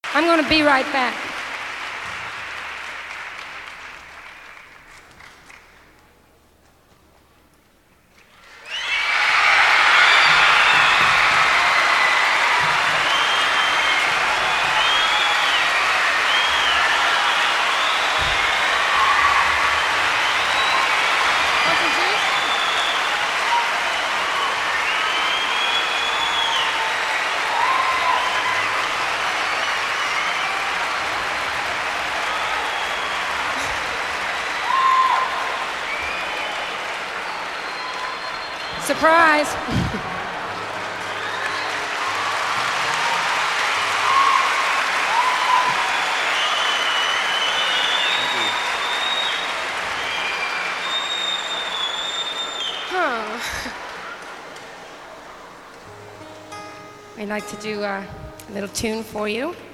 I'm going to be right back. Surprise! I'd like to do a little tune for you.